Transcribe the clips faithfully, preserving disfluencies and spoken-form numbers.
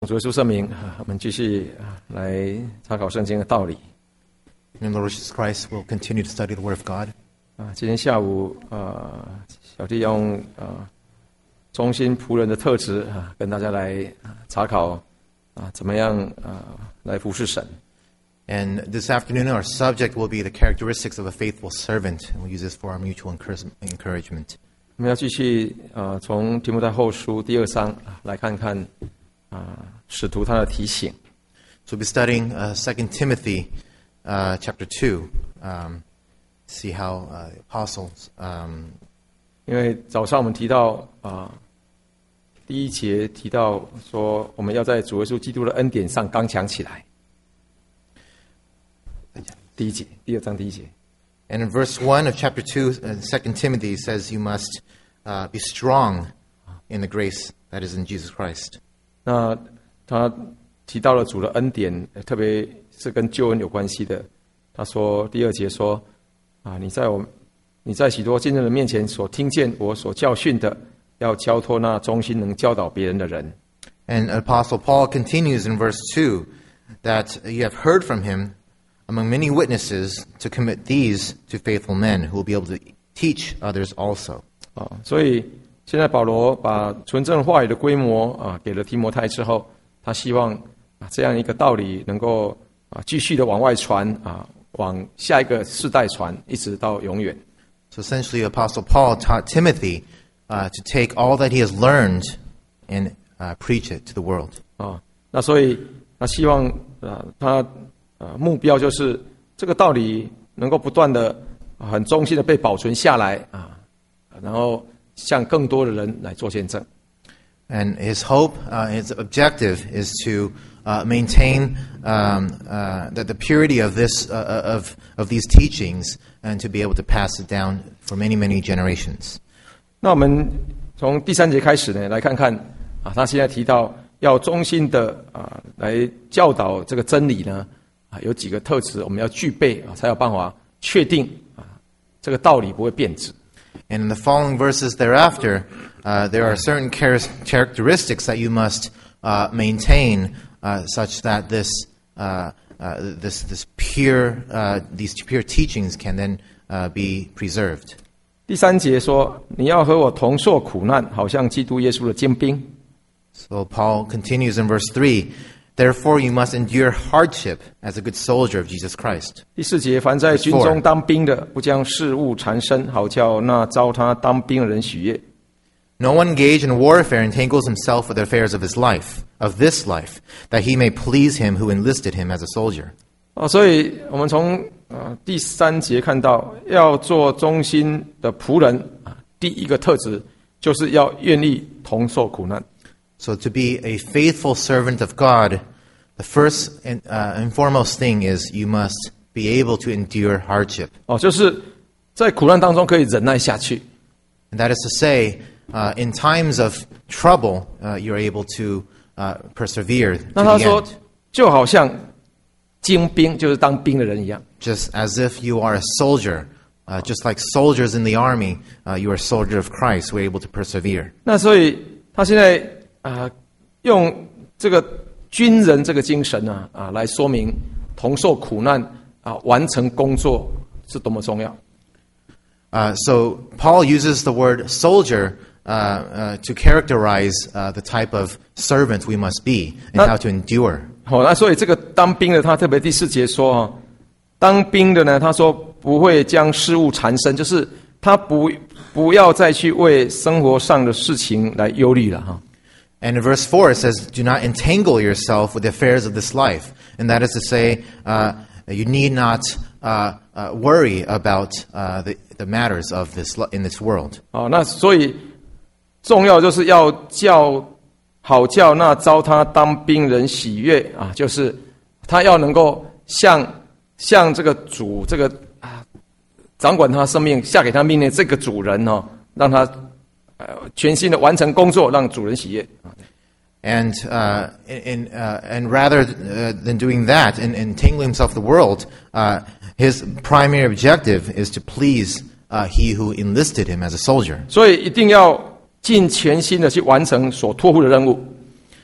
主耶稣圣名，我们继续来查考圣经的道理。 In the Lord Jesus Christ, we'll continue to study the Word of God. 啊，今天下午，呃，小弟用呃忠心仆人的特质啊，跟大家来查考啊，怎么样啊来服侍神。 And this afternoon, our subject will be the characteristics of a faithful servant, and we'll use this for our mutual encouragement. 我们要继续呃从提摩太后书第二章来看看啊使徒他的提醒。 So we'll be studying uh, Second Timothy uh, chapter two. Um, see how uh, the apostles. Um, 因为早上我们提到啊，第一节提到说，我们要在主耶稣基督的恩典上刚强起来。第一节，第二章第一节。 And in verse one of chapter two, uh, Second Timothy says, "You must uh, be strong in the grace that is in Jesus Christ." 那他提到了主的恩典，特别是跟救恩有关系的。他说第二节说啊，你在我你在许多见证人面前所听见我所教训的，要交托那忠心能教导别人的人。 And Apostle Paul continues in verse two that you have heard from him among many witnesses to commit these to faithful men who will be able to teach others also. 啊，所以现在保罗把纯正话语的规模啊给了提摩太之后，他希望啊这样一个道理能够啊继续的往外传啊，往下一个世代传，一直到永远。 So essentially, Apostle Paul taught Timothy uh, to take all that he has learned and uh, preach it to the world. 啊，那所以他希望啊他啊目标就是这个道理能够不断的很忠心的被保存下来啊，然后向更多的人来做见证。 And his hope, uh, his objective is to uh, maintain um, uh, the, the purity of this uh, of of these teachings, and to be able to pass it down for many many generations. 那我们从第三节开始呢，来看看啊，他现在提到要忠心的啊来教导这个真理呢啊，有几个特质我们要具备啊，才有办法确定啊这个道理不会变质。 And in the following verses thereafter, uh, there are certain char- characteristics that you must uh, maintain, uh, such that this, uh, uh, this, this pure, uh, these pure teachings can then uh, be preserved. 第三节说，你要和我同受苦难，好像基督耶稣的精兵。 So Paul continues in verse three. Therefore, you must endure hardship as a good soldier of Jesus Christ. 第四节，凡在军中当兵的，不将事物缠身，好叫那招他当兵的人喜悦。 No one engaged in warfare entangles himself with the affairs of his life, of this life, that he may please him who enlisted him as a soldier. 哦，所以我们从呃第三节看到，要做忠心的仆人啊，第一个特质就是要愿意同受苦难。 So to be a faithful servant of God, the first and, uh, and foremost thing is you must be able to endure hardship. 哦，就是在苦难当中可以忍耐下去。 And that is to say, uh, in times of trouble, uh, you're able to uh, persevere to 那他 the 说 end. 就好像精兵，就是当兵的人一样。 Just as if you are a soldier, uh, just like soldiers in the army, uh, you are a soldier of Christ who are able to persevere. 那所以他现在啊、呃，用这个军人这个精神啊啊来说明同受苦难啊，完成工作是多么重要。 Uh, so Paul uses the word soldier uh, uh, to characterize uh, the type of servant we must be and That- how to endure. 好、那所以这个当兵的，他特别第四节说哈，当兵的呢，他说不会将事物缠身，就是他不不要再去为生活上的事情来忧虑了哈。 And in verse four it says, "Do not entangle yourself with the affairs of this life." And that is to say, uh, you need not uh, uh, worry about uh, the, the matters of this li- in this world. 哦，那所以重要就是要叫好叫那招他当兵人喜悦啊，就是他要能够像像这个主这个啊掌管他生命下给他命令这个主人哦，让他呃全心的完成工作，让主人喜悦。 And uh, in, uh, and rather uh, than doing that and entangling himself with the world, uh, his primary objective is to please uh, he who enlisted him as a soldier. 所以一定要尽全心的去完成所托付的任务。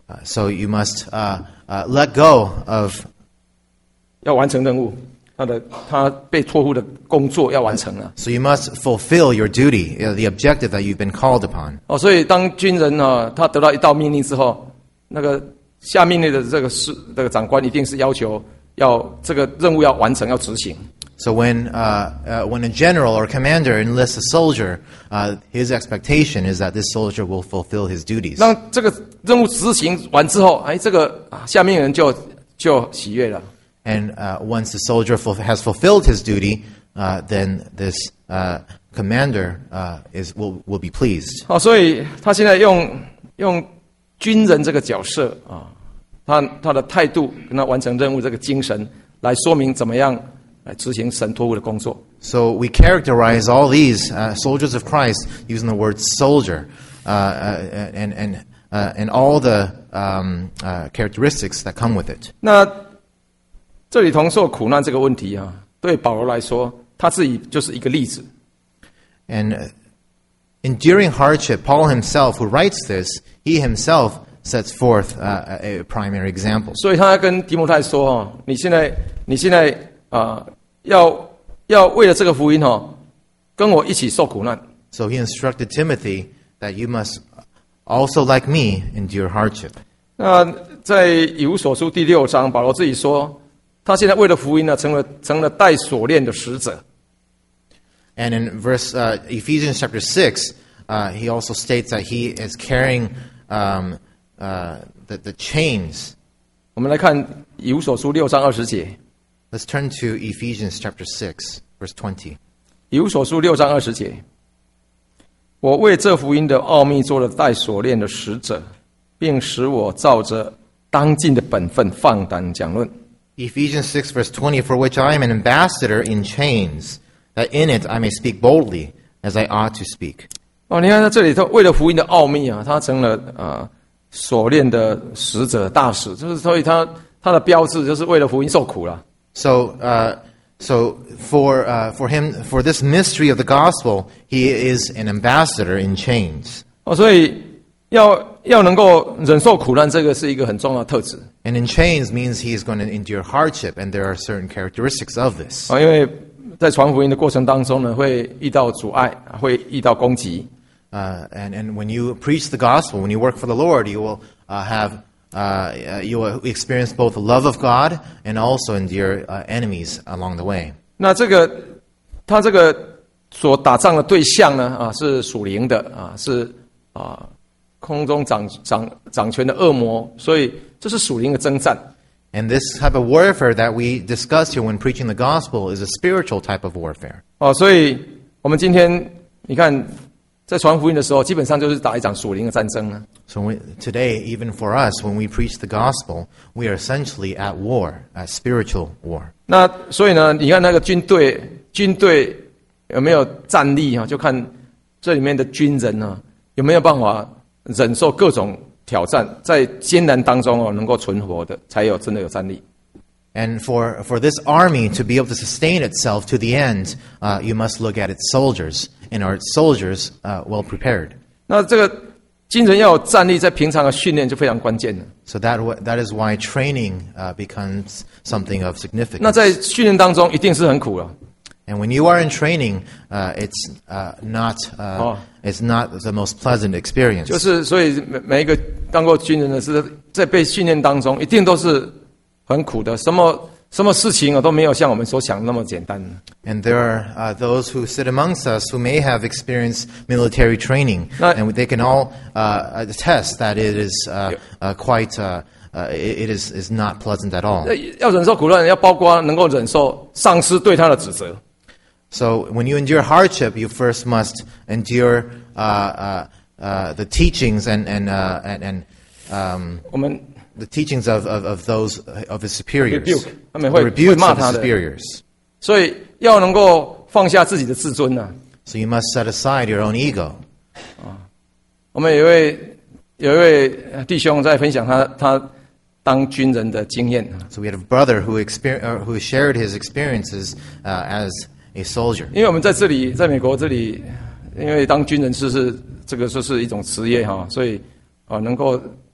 Uh, so you must uh, uh, let go of 要完成任务，他的他被托付的工作要完成啊。 so you must fulfill your duty, uh, the objective that you've been called upon. 哦，所以当军人啊，他得到一道命令之后，那个下命令的这个是这个长官一定是要求要这个任务要完成，要执行。 So when uh, uh, when a general or commander enlists a soldier, uh, his expectation is that this soldier will fulfill his duties. 让这个任务执行完之后，哎，这个啊下面人就就喜悦了。 And uh, once the soldier ful- has fulfilled his duty, uh, then this uh, commander uh, is will will be pleased. 好，所以他现在用用军人这个角色啊，他他的态度跟他完成任务这个精神，来说明怎么样来执行神托付的工作。 So we characterize all these uh, soldiers of Christ using the word soldier, uh, uh, and and uh, and all the um, uh, characteristics that come with it. 那这里同受苦难这个问题啊，对保罗来说，他自己就是一个例子。 And uh, enduring hardship, Paul himself, who writes this, he himself sets forth uh, a, a primary example. 所以他跟提摩太说：“哦，你现在你现在啊、呃，要要为了这个福音哦，跟我一起受苦难。” So he instructed Timothy that you must also, like me, endure hardship. 那在以弗所书第六章，保罗自己说，他现在为了福音呢，成了成了带锁链的使者。 And in verse uh, Ephesians chapter six, uh, he also states that he is carrying um, uh, the, the chains. 我们来看以弗所书六章二十节。 Let's turn to Ephesians chapter six, verse twenty. 以弗所书六章二十节，我为这福音的奥秘做了带锁链的使者，并使我照着当尽的本分放胆讲论。 Ephesians six, verse twenty, for which I am an ambassador in chains, that in it I may speak boldly, as I ought to speak. 哦，你看在这里，他为了福音的奥秘啊，他成了啊锁链的使者大使，就是所以他他的标志就是为了福音受苦了。 So, uh, so for uh, for him, for this mystery of the gospel, he is an ambassador in chains. 哦，所以要要能够忍受苦难，这个是一个很重要的特质 And in chains means he is going to endure hardship, and there are certain characteristics of this. 啊，因为在传福音的过程当中呢，会遇到阻碍，会遇到攻击。 Uh, and and when you preach the gospel, when you work for the Lord, you will uh, have uh, you will experience both the love of God and also endure uh, enemies along the way. 那这个他这个所打仗的对象呢，啊，是属灵的啊，是啊空中掌掌掌权的恶魔，所以这是属灵的征战。 And this type of warfare that we discuss here when preaching the gospel is a spiritual type of warfare. 哦，所以我们今天你看，在传福音的时候，基本上就是打一场属灵的战争了。 So we, today, even for us, when we preach the gospel, we are essentially at war, at spiritual war. 那所以呢，你看那个军队，军队有没有战力啊？就看这里面的军人呢、啊，有没有办法忍受各种挑战，在艰难当中哦，能够存活的，才有真的有战力。 And for, for this army to be able to sustain itself to the end, uh, you must look at its soldiers. And are its soldiers uh, well prepared? 那这个军人要有战力，在平常的训练就非常关键了。 So that that is why training uh, becomes something of 那 significance. 在训练当中一定是很苦了。 And when you are in training, uh, it's uh, not uh, Oh. it's not the most pleasant experience. 就是所以每每一个当过军人的是在被训练当中，一定都是很苦的，什么什么事情啊都没有像我们所想的那么简单。 And there are uh, those who sit amongst us who may have experienced military training, Now- and they can all uh, attest that it is uh, uh, quite uh, uh, it, it is is not pleasant at all. 要忍受苦难，要包括能够忍受上司对他的指责。 So when you endure hardship, you first must endure uh, uh, uh, the teachings and and uh, and, and um, 我们 the teachings of, of, of those of his superiors, Rebuke. 他们 the 会- rebukes 会骂 of 他 the 的。 superiors. 所以要能够放下自己的自尊呢、 So you must set aside your own ego. 我们有一位有一位弟兄在分享他他当军人的经验。 So we had a brother who exper- uh, who shared his experiences uh, as a soldier. 因为我们在这里，在美国这里，因为当军人是是这个就是一种职业哈，所以啊、呃能够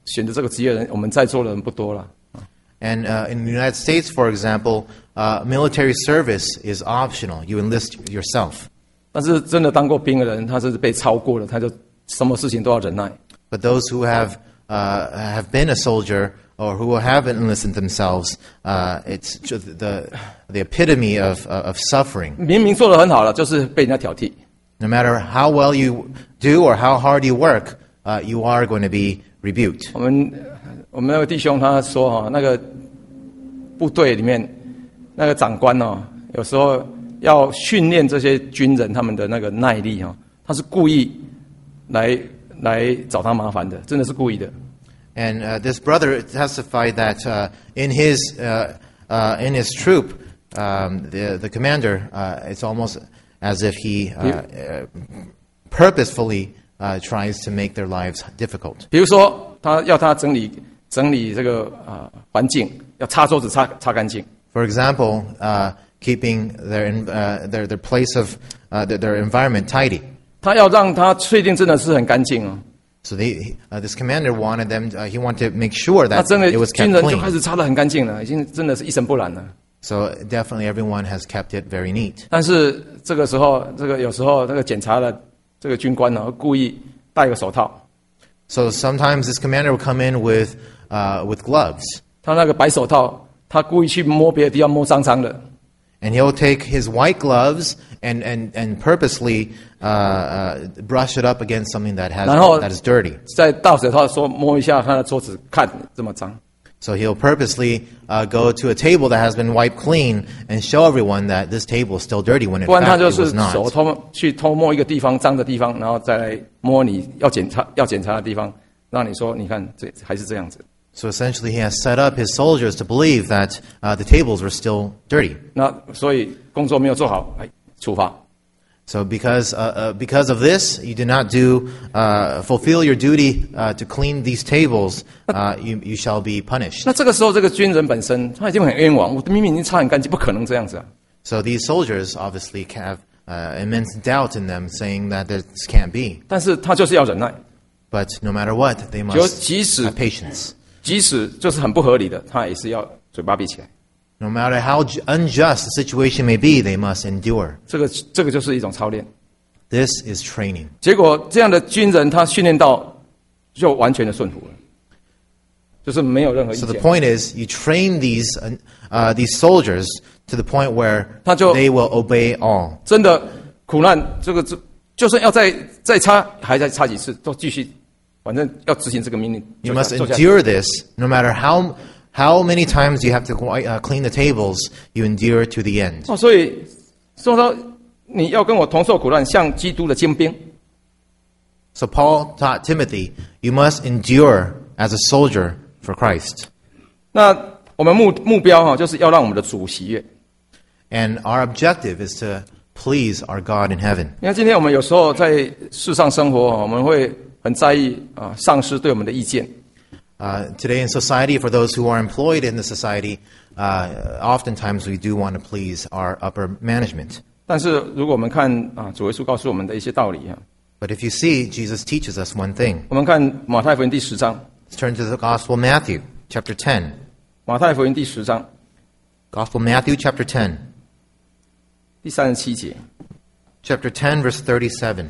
选择这个职业的人，我们在座的人不多了。 And uh, in the United States, for example, uh, military service is optional. You enlist yourself. 但是真的当过兵的人，他是被超过了，他就什么事情都要忍耐。 But those who have uh, have been a soldier or who have enlisted themselves, uh, it's just the the epitome of uh, of suffering. 明明做得很好了，就是被人家挑剔。 No matter how well you do or how hard you work, uh, you are going to be rebuked. 我们我们那个弟兄他说哈，那个部队里面那个长官哦，有时候要训练这些军人他们的那个耐力哈，他是故意来来找他麻烦的，真的是故意的。 And uh, this brother testified that uh, in his uh, uh, in his troop, um, the the commander, uh, it's almost as if he uh, uh, purposefully uh, tries to make their lives difficult. 比如说，他要他整理整理这个啊、呃、环境，要擦桌子擦擦干净。 For example, uh, keeping their in, uh, their their place of uh, their, their environment tidy. 他要让他确定真的是很干净哦。 So they, uh, this commander wanted them. To, uh, he wanted to make sure 那 that 真的 it was 军 kept 人就开 clean. 始擦得很干净了，已经真的是一尘不染了。 So definitely everyone has kept it very neat. 但是这个时候，这个有时候这个检查的这个军官呢，会故意戴个手套。 So sometimes this commander will come in with uh, with gloves. 他那个白手套，他故意去摸别的地方，摸脏脏的。 And he'll take his white gloves and, and, and purposely uh, uh, brush it up against something that has 然后 that is dirty. 再大手套说摸一下他的桌子，看这么脏。 So he'll purposely uh, go to a table that has been wiped clean and show everyone that this table is still dirty when in 不然他 fact 就 it 是 was 手 not. 偷去偷摸一个地方脏的地方，然后再来摸你要检查要检查的地方，让你说你看这还是这样子。 So essentially he has set up his soldiers to believe that uh, the tables were still dirty. 那所以工作没有做好，哎，处罚。 So because uh, uh, because of this, you did not do uh, fulfill your duty uh, to clean these tables. Uh, you you shall be punished. 那这个时候，这个军人本身他已经很冤枉，我的明明已经擦很干净，不可能这样子啊。 So these soldiers obviously have uh, immense doubt in them, saying that this can't be. 但是他就是要忍耐， But no matter what, they 就 must 即使 have patience. 即使就是很不合理的，他也是要嘴巴闭起来。 No matter how ju- unjust the situation may be, they must endure. 这个这个就是一种操练。 This is training. 结果这样的军人，他训练到就完全的顺服了，就是没有任何意 So the 见。 point is, you train these uh, uh, these soldiers to the point where 他就 they will obey all. 真的苦难，这个就就算要再再擦，还再擦几次，都继续，反正要执行这个命令。 You 就 must 做下去 endure this, no matter how how many times you have to uh, clean the tables. You endure to the end. 哦，所以说到你要跟我同受苦难，像基督的精兵。 So Paul taught Timothy, you must endure as a soldier for Christ. 那我们目目标哈，就是要让我们的主喜悦。 And our objective is to please our God in heaven. 你看，今天我们有时候在世上生活，我们会很在意啊上司对我们的意见。 Uh, today in society, for those who are employed in the society, uh, oftentimes we do want to please our upper management. 但是如果我们看啊主耶稣告诉我们的一些道理啊， But if you see, Jesus teaches us one thing. 我们看马太福音第十章， Let's turn to the Gospel of Matthew, chapter ten. 马太福音第十章 Gospel of Matthew, chapter ten. 第三十七节。 Chapter ten, verse thirty-seven.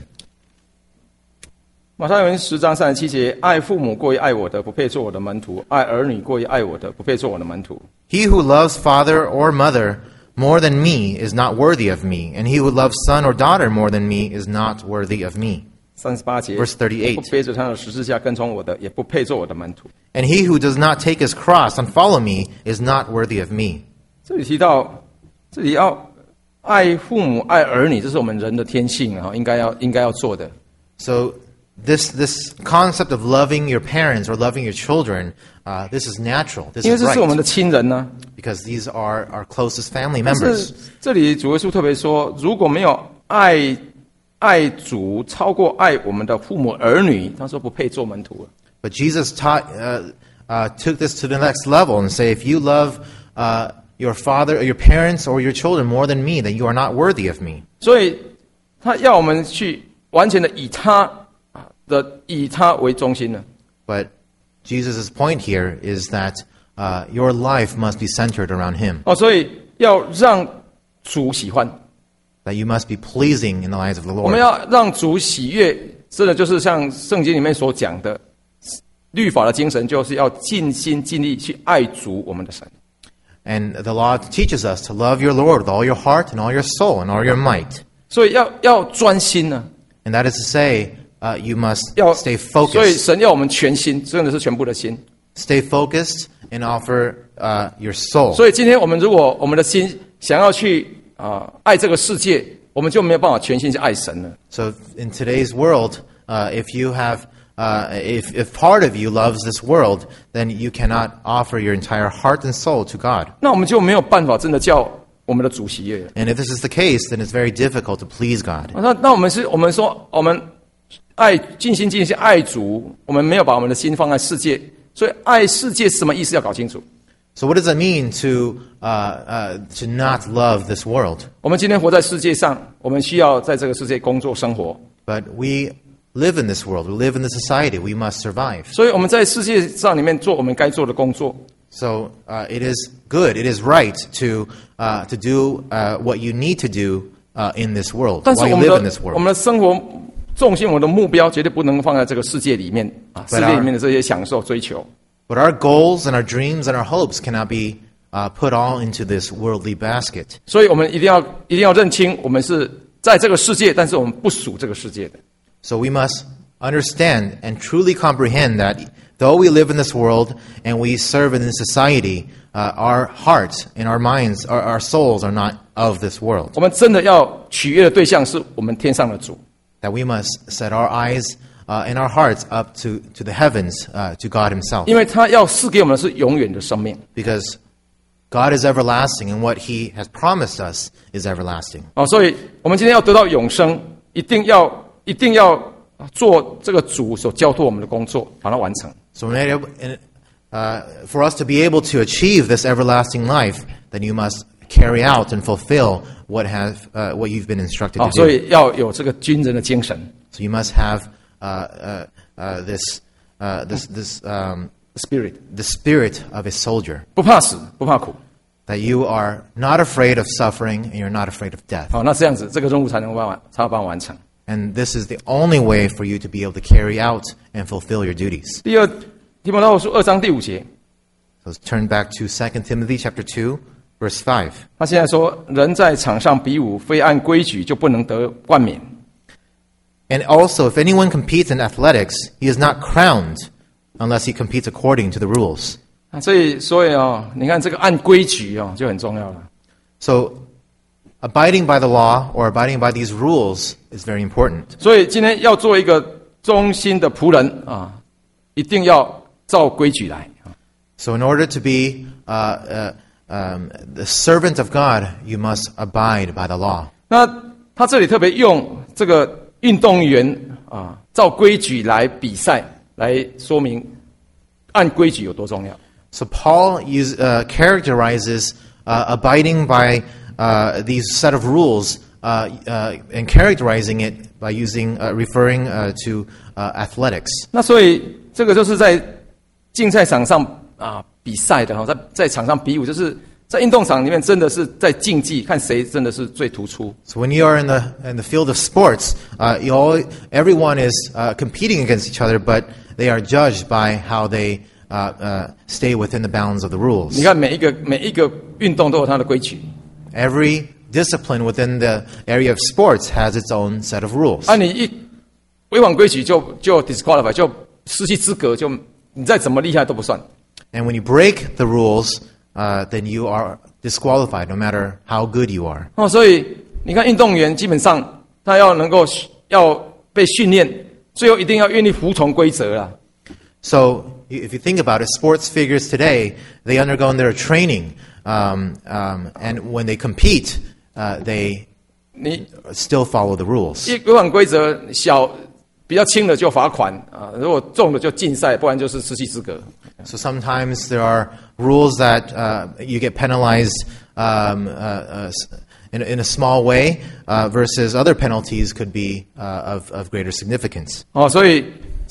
马太福音十章三十七节：爱父母过于爱我的，不配做我的门徒；爱儿女过于爱我的，不配做我的门徒。 He who loves father or mother more than me is not worthy of me, and he who loves son or daughter more than me is not worthy of me. 三十八节 Verse thirty-eight 不背着他的十字架跟从我的，也不配做我的门徒。 And he who does not take his cross and follow me is not worthy of me. 这里提到，这里要爱父母、爱儿女，这是我们人的天性啊，应该要应该要做的。 So this this concept of loving your parents or loving your children, uh, this is natural. This 因为 is 这是我们的 right 亲人呢、 because these are our closest family 但 members. 是这里主耶稣特别说，如果没有爱爱主超过爱我们的父母儿女，他说不配做门徒了。 But Jesus taught uh, uh, took this to the next level and say, if you love uh, your father, or your parents, or your children more than me, then you are not worthy of me. 所以他要我们去完全的以他啊的以他为中心呢。 But Jesus' point here is that uh, your life must be centered around Him, 哦，所以要让主喜欢， that you must be pleasing in the eyes of the 我们 Lord. 要让主喜悦，真的就是像圣经里面所讲的，律法的精神就是要尽心尽力去爱主我们的神。 And the law teaches us to love your Lord with all your heart and all your soul and all your might. 所以要要专心呢、 And that is to say, uh, you must 要 stay 所以 focused. 神要我们全心，真的是全部的心。 Stay focused and offer uh, your soul. 所以今天我们如果我们的心想要去啊、呃爱这个世界，我们就没有办法全心去爱神了。 So in today's world, uh, if you have, uh, if, if part of you loves this world, then you cannot offer your entire heart and soul to God. 那我们就没有办法真的叫我们的主喜悦了。 And if this is the case, then it's very difficult to please God. 那那我们是我们说我们爱尽心尽心爱主，我们没有把我们的心放在世界，所以爱世界是什么意思要搞清楚。 So what does it mean to uh, uh, to not love this world? 我们今天活在世界上，我们需要在这个世界工作生活， But we live in this world. We live in this society. We must survive. 所以我们在世界上里面做我们该做的工作。 So uh, it is good. It is right to uh, to do uh, what you need to do uh, in this world 但是 while you 我们 live in 的 this 我 world. 们的生活重心，我们的目标绝对不能放在这个世界里面啊，世 But 界 our- 里面的这些享受追求。 But our goals and our dreams and our hopes cannot be uh, put all into this worldly basket. 所以我们一定要一定要认清，我们是在这个世界，但是我们不属这个世界的。 So we must understand and truly comprehend that though we live in this world and we serve in this society, uh, our hearts and our minds, our, our souls are not of this world. 我们真的要取悦的对象是我们天上的主。 That we must set our eyes uh, and our hearts up to, to the heavens, uh, to God Himself. 因为他要赐给我们的是永远的生命 Because God is everlasting and what He has promised us is everlasting. 哦，所以我们今天要得到永生，一定要一定要做这个主所交托我们的工作，把它完成。 So in order- in- uh, for us to be able to achieve this everlasting life, then you must carry out and fulfill what have uh, what you've been instructed 啊、 to 所 do. 以要有这个军人的精神 So you must have uh, uh, uh, this uh, this this um, ，spirit， the spirit of a soldier. 不怕死，不怕苦。 That you are not afraid of suffering and you're not afraid of death. 好、那这样子，这个任务才能办完，才有办法完成。 And this is the only way for you to be able to carry out and fulfill your duties. 第二，提摩太后书二章第五节， So let's turn back to Second Timothy chapter two, verse five. 他现在说，人在场上比武，非按规矩就不能得冠冕。 And also, if anyone competes in athletics, he is not crowned unless he competes according to the rules. 啊，所以所以哦，你看这个按规矩哦，就很重要了。 So, abiding by the law or abiding by these rules is very important. 所以今天要做一个忠心的仆人啊，一定要照规矩来。 So, in order to be uh, uh, um, the servant of God, you must abide by the law. 那他这里特别用这个运动员啊，照规矩来比赛，来说明按规矩有多重要。 So, Paul use, uh, characterizes uh, abiding by uh, these set of rules uh, uh, and characterizing it by using, uh, referring uh, to uh, athletics. 那所以这个就是在竞赛场上啊比赛的哈，在在场上比武，就是在运动场里面真的是在竞技，看谁真的是最突出。 So when you are in the in the field of sports, uh, you all, everyone is uh, competing against each other, but they are judged by how they uh, uh, stay within the bounds of the rules. 你看每一个每一个运动都有它的规矩， Every discipline within the area of sports has its own set of rules. 啊，你一违反规矩就就 disqualify， 就失去资格，就你再怎么厉害都不算。 And when you break the rules, uh, then you are disqualified, no matter how good you are. 哦，所以你看运动员基本上他要能够要被训练，最后一定要愿意服从规则啦。 So if you think about it, sports figures today, they undergo their training, um, um, and when they compete, uh, they 你 still follow the rules. 一违反规则，小比较轻的就罚款啊，如果重的就禁赛，不然就是失去资格。 So sometimes there are rules that uh, you get penalized um, uh, uh, in, in a small way, uh, versus other penalties could be uh, of, of greater significance. 哦，所以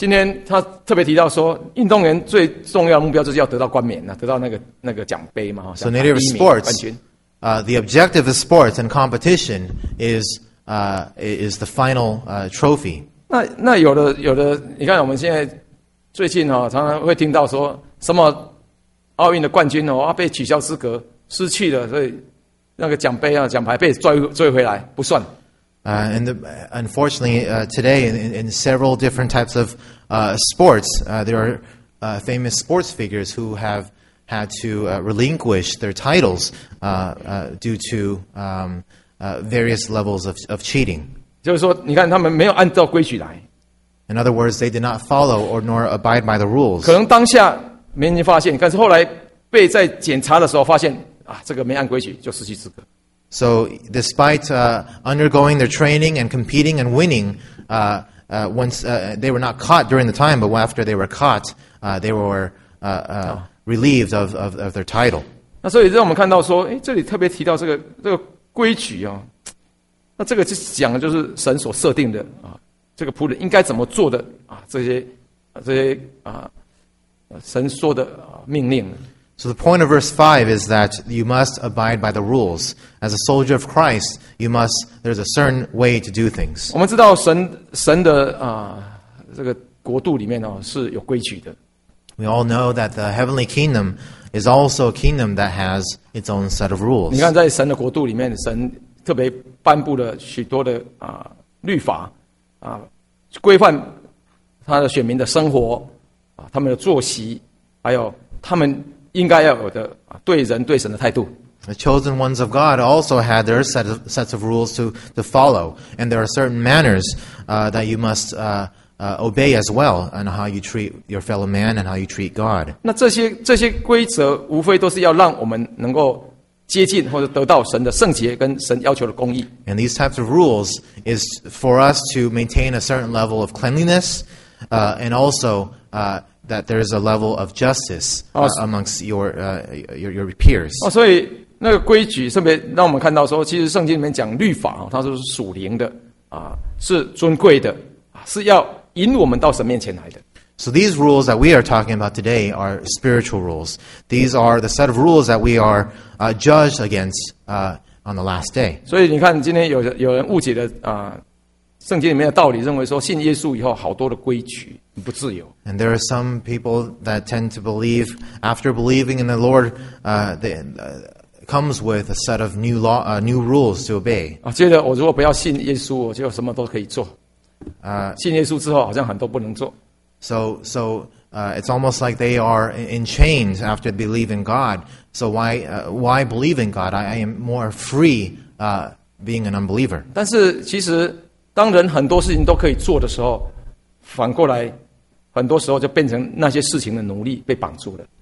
今天他特别提到说，运动员最重要的目标就是要得到冠冕啊，得到那个那个奖杯嘛。 So in native sports, uh, the objective of sports and competition is uh, is the final uh, trophy. 那那有的有的，你看我们现在最近哦，常常会听到说什么奥运的冠军哦，啊被取消资格，失去了，所以那个奖杯啊奖牌被追追回来不算。 Uh, and the, unfortunately, uh, today in, in several different types of uh, sports, uh, there are uh, famous sports figures who have had to uh, relinquish their titles uh, uh, due to um, uh, various levels of, of cheating. 就是说，你看他们没有按照规矩来。 In other words, they did not follow or nor abide by the rules. 可能当下没人发现，但是后来被在检查的时候发现啊，这个没按规矩就失去资格。 So, despite uh, undergoing their training and competing and winning, uh, uh, once uh, they were not caught during the time, but after they were caught, uh, they were uh, uh, relieved of, of, of their title. 那所以让我们看到说，诶，这里特别提到这个这个规矩啊，那这个就讲的就是神所设定的啊，这个仆人应该怎么做的啊，这些啊这些啊神说的啊命令。 So the point of verse five is that you must abide by the rules. As a soldier of Christ, you must, there's a certain way to do things. 我们知道神神的啊这个国度里面哦是有规矩的。 We all know that the heavenly kingdom is also a kingdom that has its own set of rules. 你看，在神的国度里面，神特别颁布了许多的啊律法啊，规范他的选民的生活啊，他们的作息，还有他们应该要有的啊对人对神的态度。 The chosen ones of God also had their set of, sets of rules to, to follow, and there are certain manners uh, that you must uh, uh, obey as well, on how you treat your fellow man and how you treat God. 那这些这些规则，无非都是要让我们能够接近或者得到神的圣洁跟神要求的公义。 And these types of rules is for us to maintain a certain level of cleanliness, uh, and also uh, that there is a level of justice uh, amongst your, uh, your your peers. 哦，所以那个规矩特别让我们看到说，其实圣经里面讲律法啊，它都是属灵的啊，是尊贵的啊，是要引我们到神面前来的。 So these rules that we are talking about today are spiritual rules. These are the set of rules that we are uh, judged against uh, on the last day. 所以你看，今天有有人误解了啊，圣经里面的道理，认为说信耶稣以后好多的规矩不自由。 And there are some people that tend to believe, after believing in the Lord, uh, they, uh, comes with a set of new law, uh, new rules to obey. 啊，接着我如果不要信耶稣，我就什么都可以做。 Uh, 信耶稣之后，好像很多不能做。 So, so uh, it's almost like they are in chains after they believe in God. So why, uh, why believe in God? I, I am more free uh, being an unbeliever. 但是其实，当人很多事情都可以做的时候，反过来，很多时候就变成那些事情的奴隶被绑住了。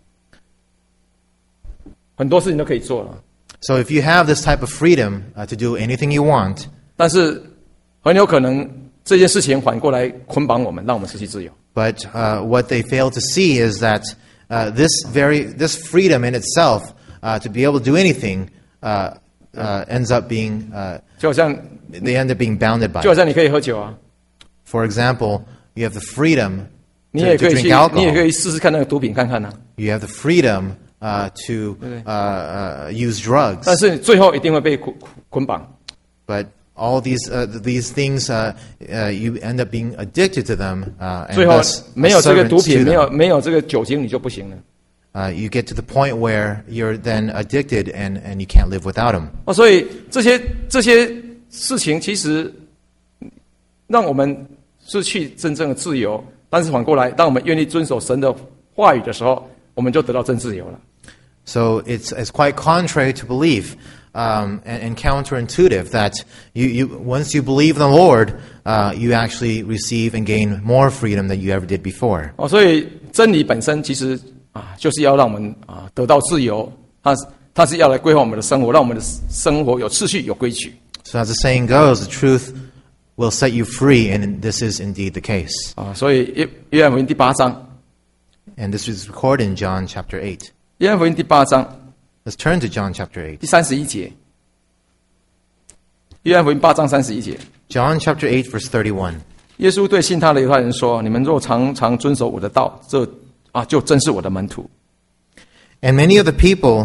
很多事情都可以做了， So if you have this type of freedom uh, to do anything you want, 但是很有可能这件事情反过来捆绑我们，让我们失去自由。 but uh, what they fail to see is that uh, this very this freedom in itself uh, to be able to do anything uh, uh, ends up being uh, 就好像 they end up being bounded by. 就好像你可以喝酒啊， For example, you have the freedom 你 to, 也 to 可以 drink 去，你也可 alcohol. 以试试看那个毒品看看啊。 You have the freedom uh, to uh, uh, use drugs. 但是最后一定会被捆捆绑。 But all these uh, these things, uh, uh, you end up being addicted to them, uh, and 最后 thus 没 a 有这个 servant 毒 to 品，没 them. 有没有这个酒精，你就不行了。 Uh, you get to the point where you're then addicted, and, and you can't live without them. 哦，所以这些这些事情其实让我们失去真正的自由，但是反过来，当我们愿意遵守神的话语的时候，我们就得到真自由了。 So it's it's quite contrary to belief, um, and, and counterintuitive that you, you once you believe in the Lord, uh, you actually receive and gain more freedom than you ever did before. 哦，所以真理本身其实啊，就是要让我们啊得到自由，它它是要来规划我们的生活，让我们的生活有秩序、有规矩。 So as the saying goes, the truth will set you free, and this is indeed the case. 啊，所以约约翰福音第八章， And this is recorded in John chapter eight. 约翰福音第八章 Let's turn to John chapter eight. 第三十一节，约翰福音八章三十一节。 John chapter eight, verse thirty-one. 耶稣对信他的犹太人说：“你们若常常遵守我的道，这啊就真是我的门徒。” And many of the people,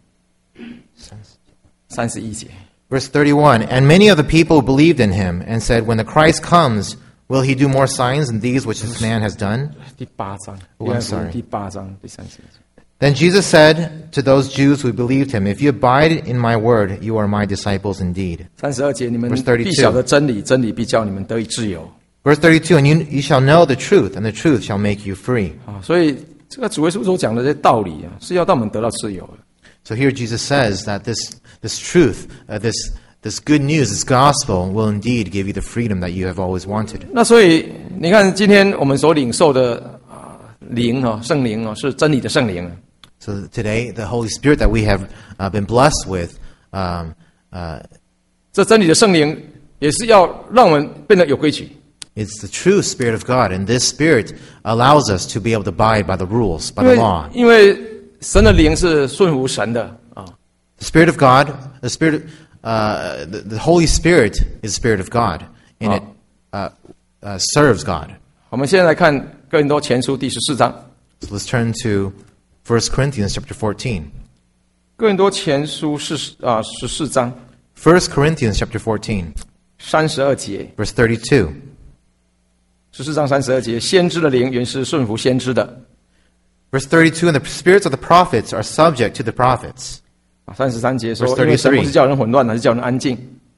三十一节， verse thirty-one, and many of the people believed in him and said, when the Christ comes, will he do more signs than these which this man has done? 第八章， Oh, I'm sorry. 第八章第三十节。 Then Jesus said to those Jews who believed him, if you abide in my word, you are my disciples indeed. 三十二节，你们 Verse thirty-two. 必晓得真理，真理必叫你们得以自由。 Verse thirty-two, and you, you shall know the truth, and the truth shall make you free. 啊，所以这个主耶稣所讲的这些道理啊，是要让我们得到自由的。 So here Jesus says that this, this truth, uh, this, this good news, this gospel will indeed give you the freedom that you have always wanted. 那所以你看，今天我们所领受的啊灵啊，圣灵啊，是真理的圣灵。 So today, the Holy Spirit that we have uh, been blessed with, um, uh, 这真理的圣灵也是要让我们变得有规矩。 it's the true Spirit of God, and this Spirit allows us to be able to abide by the rules, by 因 the 为 law. 因为神的灵是顺服神的啊， The Spirit of God, the Spirit, uh, the, the Holy Spirit is the Spirit of God, and it uh, uh, serves God. 我们现在来看哥林多前书第十四章。 So let's turn to First Corinthians chapter fourteen. 哥林多前书是啊十四章 First Corinthians chapter fourteen, 三十二节， verse thirty-two. 十四章三十二节，先知的灵原是顺服先知的 Verse thirty-two, and the spirits of the prophets are subject to the prophets. 啊。三十三节说， Verse 因为神 thirty-three. 不是叫人混乱，而是叫人安静。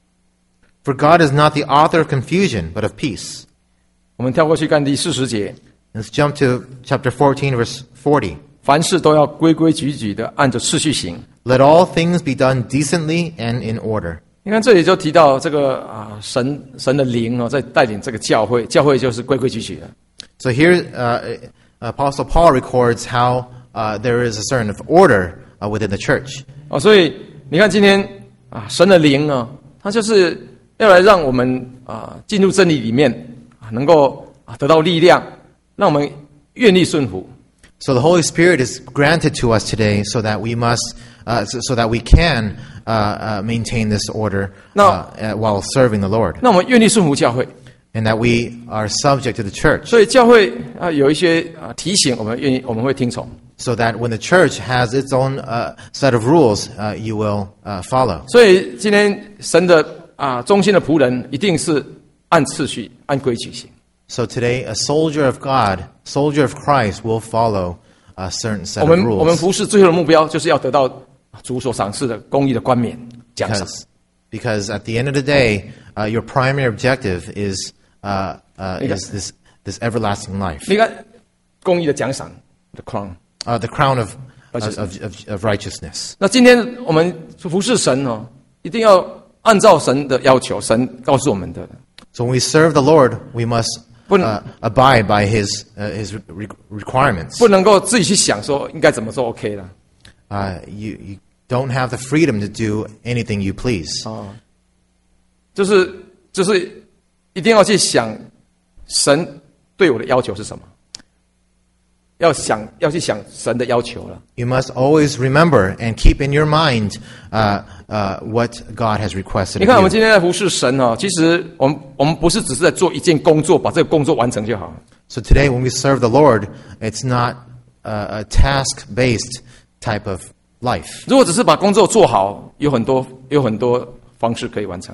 For God is not the author of confusion, but of peace. 我们跳过去看第四十节， Let's jump to chapter fourteen, verse forty. 凡事都要规规矩矩的按着次序行。 Let all things be done decently and in order. 你看这里就提到这个啊，神神的灵哦，在带领这个教会，教会就是规规矩矩的。 So here, uh, Apostle Paul records how uh, there is a certain of order uh, within the church. 哦，所以你看今天啊，神的灵啊，它就是要来让我们啊进入真理里面啊，能够啊得到力量，让我们愿意顺服。 So the Holy Spirit is granted to us today so that we must, uh, so, so that we can uh, uh, maintain this order uh, uh, while serving the Lord, 那我们愿意顺服教会， and that we are subject to the church, 所以教会啊有一些啊提醒，我们愿意我们会听从。 so that when the church has its own uh, set of rules, uh, you will uh, follow. 所以今天神的啊忠心的仆人一定是按次序、按规矩行。 So today, a soldier of God, soldier of Christ, will follow a certain set 我 of 们我们 rules. 服侍最后的目标就是要得到主所赏赐的公义的冠冕奖赏。 Because, because at the end of the day, uh, your primary objective is uh, uh, is this this everlasting life, 你看公义的奖赏 ，the crown。 uh, the crown of of, Righteousness. of, of, of righteousness. 那今天我们服侍神哦，一定要按照神的要求，神告诉我们的。 So when we serve the Lord, we must 不能 uh, abide by His uh, His re- requirements. 不能够自己去想说应该怎么做 OK 了 Uh, you you don't have the freedom to do anything you please. 啊，就是就是一定要去想神对我的要求是什么，要想要去想神的要求了。 You must always remember and keep in your mind uh, uh, what God has requested 你看我们 of 今 you. 天在服侍神哦，其实我们我们不是只是在做一件工作，把这个工作完成就好。 So today, when we serve the Lord, it's not uh, a task-based type of life. 如果只是把工作做好，有很多有很多方式可以完成。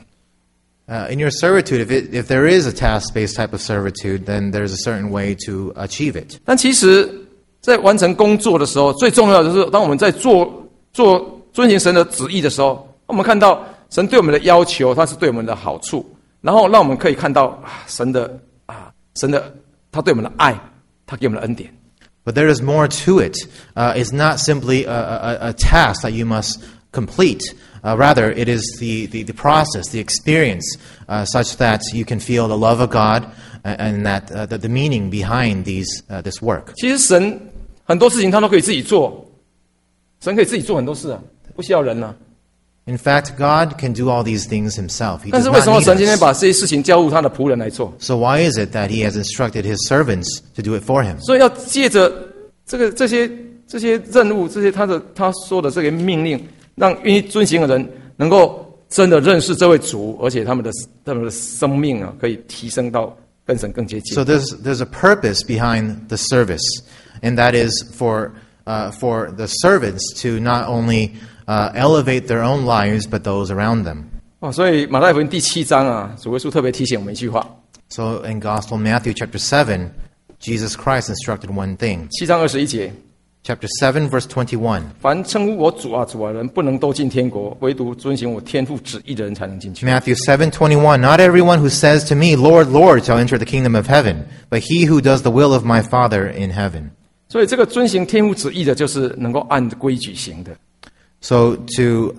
Uh, in your servitude, if, it, if there is a task-based type of servitude, then there's a certain way to achieve it. 但其实，在完成工作的时候，最重要的就是当我们在做做遵行神的旨意的时候，我们看到神对我们的要求，它是对我们的好处，然后让我们可以看到啊神的啊神的他对我们的爱，他给我们的恩典。 But there is more to it. Uh, it's not simply a, a, a task that you must complete. Uh, rather, it is the, the, the process, the experience, uh, such that you can feel the love of God and, and that, uh, that the meaning behind these, uh, this work. 其实神很多事情他都可以自己做，神可以自己做很多事啊，不需要人啊。 In fact, God can do all these things himself. He 但 does 是为什 not 么 need 神今天 us. 把这些事情交入他的仆人来做？ So why is it that he has instructed his servants to do it for him? 所以要借着这个这些这些任务，这些他的他说的这个命令，让愿意遵行的人能够真的认识这位主，而且他们的他们的生命啊，可以提升到跟神更接近。 So there's there's a purpose behind the service, and that is for uh, for the servants to not only uh, elevate their own lives but those around them. 哦，所以马太福音第七章啊，主耶稣特别提醒我们一句话。 So in Gospel Matthew chapter seven, Jesus Christ instructed one thing. 七章二十一节， Chapter seven, verse twenty-one. 凡称呼我主啊主啊的人，不能都进天国，唯独遵行我天父旨意的人才能进去。 Matthew seven twenty-one. Not everyone who says to me, Lord, Lord, shall enter the kingdom of heaven, but he who does the will of my Father in heaven. 所以这个遵行天父旨意的，就是能够按规矩行的。 So to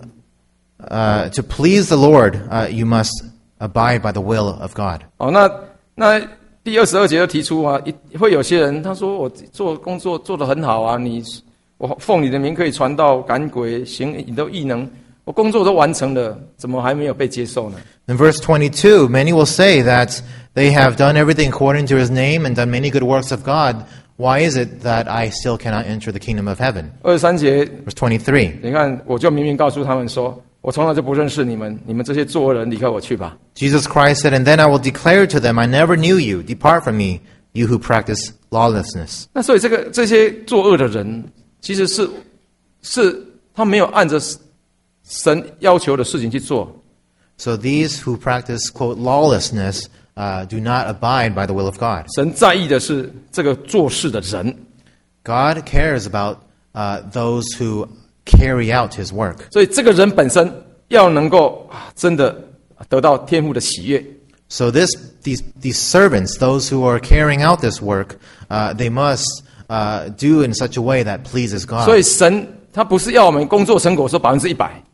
uh, to please the Lord, uh, you must abide by the will of God. 哦，那那第二十二节就提出啊，一会有些人他说我做工作做得很好啊，你我奉你的名可以传道、赶鬼、行你的异能，我工作都完成了，怎么还没有被接受呢？ In verse twenty-two, many will say that they have done everything according to his name and done many good works of God. Why is it that I still cannot enter the kingdom of heaven? 二十三节， Verse twenty-three. 你看我就明明告诉他们说，我从来就不认识你们，你们这些作恶人，离开我去吧。 Jesus Christ said, And then I will declare to them, I never knew you. Depart from me, you who practice lawlessness. 那所以这个这些作恶的人，其实是是他没有按着神要求的事情去做。 So these who practice, quote, lawlessness, uh, do not abide by the will of God. 神在意的是这个做事的人。 God cares about uh, those who carry out his work. 所以这个人本身要能够啊，真的得到天父的喜悦。 So this, these, these servants, those who are carrying out this work, uh, they must uh, do in such a way that pleases 所以 God. 神他不是要我们工作成果说百分之一百，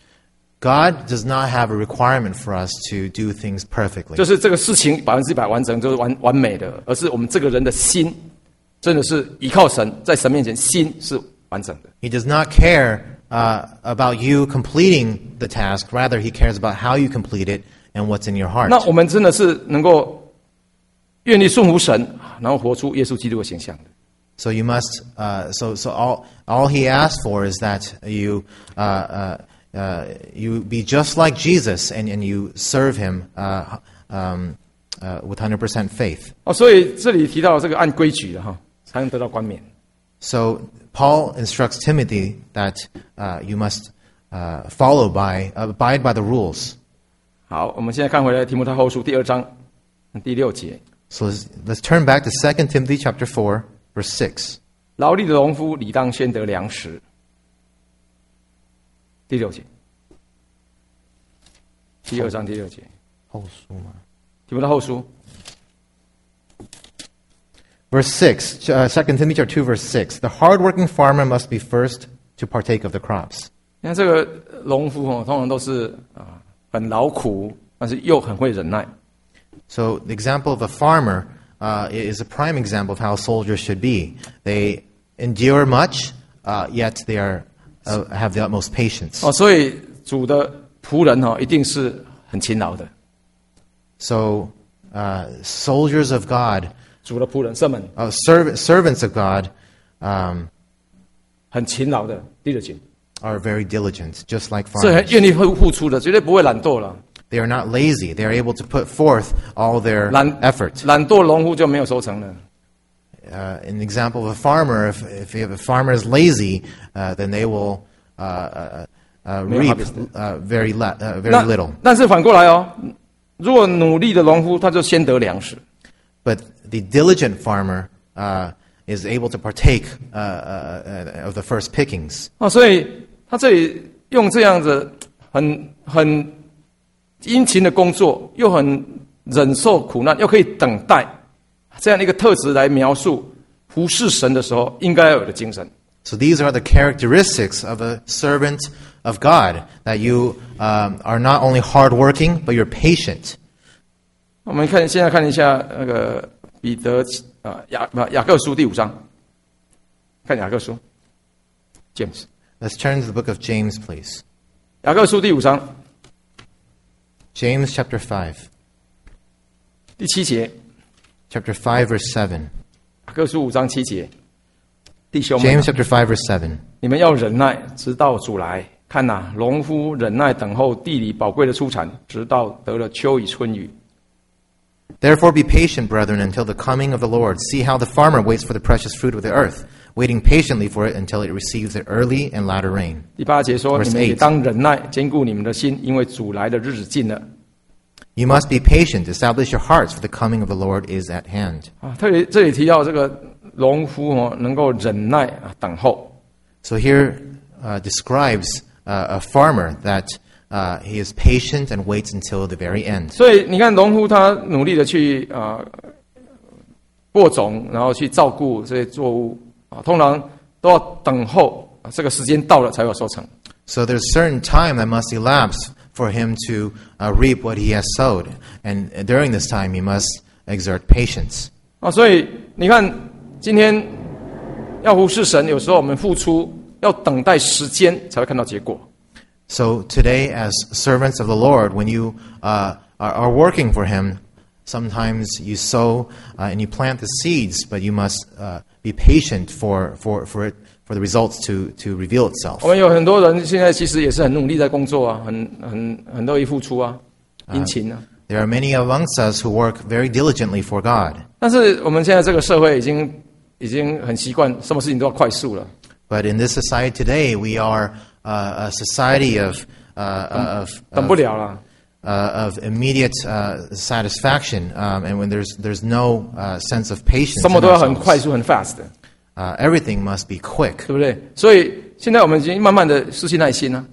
God does not have a requirement for us to do things perfectly. 就是这个事情百分之一百完成就是完完美的，而是我们这个人的心真的是依靠神，在神面前心是完整的。 He does not care uh, about you completing the task. Rather, he cares about how you complete it and what's in your heart. 那我们真的是能够愿意顺服神，然后活出耶稣基督的形象的。 So you must. Uh, so so all all he asks for is that you uh, uh, uh, you be just like Jesus and, and you serve him uh, um, uh, with one hundred percent faith. 哦，所以这里提到这个按规矩的哈，才能得到冠冕。 So Paul instructs Timothy that uh, you must uh, follow by abide by the rules. 好，我们现在看回来提摩太后书第二章第六节， So let's, let's turn back to Second Timothy chapter four, verse six. 劳力的农夫理当先得粮食。第六节，第二章第六节，提摩太后书 Verse six, uh, Second Timothy chapter two, verse six. The hardworking farmer must be first to partake of the crops. 你看这个农夫哦，通常都是啊很劳苦，但是又很会忍耐。 So the example of a farmer uh, is a prime example of how soldiers should be. They endure much, uh, yet they are uh, have the utmost patience. 哦，所以主的仆人哦，一定是很勤劳的。 So uh, soldiers of God, 主的仆人圣门 uh, serv- servants of God, um, 很勤劳的，第六节 are very diligent, just like 是很 farmers. 愿意付付出的，绝对不会懒惰了。 They are not lazy. They are able to put forth all their 懒 effort. 懒惰农夫就没有收成了。 Uh, an example of a farmer, if, if a farmer is lazy, uh, then they will uh, uh, uh, May reap harvest. uh, very, le- uh, very 那 little. 但是反过来哦，如果努力的农夫，他就先得粮食。 But the diligent farmer uh, is able to partake uh, uh, uh, of the first pickings. 哦，所以他这里用这样子很很殷勤的工作，又很忍受苦难，又可以等待，这样的一个特质来描述服侍神的时候应该要有的精神。 So these are the characteristics of a servant of God, that you um, are not only hardworking, but you're patient. 我们看现在看一下那个彼得啊雅不雅各书第五章，看雅各书 ，James， Let's turn to the book of James, please. 雅各书第五章 James chapter five. 第七节， Chapter five, verse seven. 雅各书五章七节，弟兄们 James，chapter five, verse seven. 你们要忍耐，直到主来。看哪，农夫忍耐等候地里宝贵的出产，直到得了秋雨春雨。 Therefore be patient, brethren, until the coming of the Lord. See how the farmer waits for the precious fruit of the earth, waiting patiently for it until it receives the early and latter rain. 第八节说： Verse 你们也 eight. 当忍耐，坚固你们的心，因为主来的日子近了。 You must be patient, establish your hearts, for the coming of the Lord is at hand. 啊，特别这里提到这个农夫哦，能够忍耐啊，等候。 So here uh, describes uh, a farmer that uh, he is patient and waits until the very end. 所以你看，农夫他努力的去啊、播种，然后去照顾这些作物啊，通常都要等候、啊、这个时间到了才有收成。 So there's certain time that must elapse for him to uh, reap what he has sowed. And during this time, he must exert patience. 啊，所以你看，今天要服侍神，有时候我们付出要等待时间才会看到结果。 So today, as servants of the Lord, when you uh, are, are working for him, sometimes you sow uh, and you plant the seeds, but you must uh, be patient for, for, for, it, for the results to, to reveal itself. 我们有很多人现在其实也是很努力在工作啊，很很很乐意付出啊，殷勤啊。 There are many amongst us who work very diligently for God. 但是我们现在这个社会已经已经很习惯，什么事情都要快速了。 But in this society today, we are uh, a society of, uh, of, 等不了了。 uh, of immediate uh, satisfaction, um, and when there's, there's no uh, sense of patience 什 in 么都要很 ourselves. 快速、很 fast 的， Uh, everything must be quick. 对不对？所以现在我们已经慢慢的失去耐心了，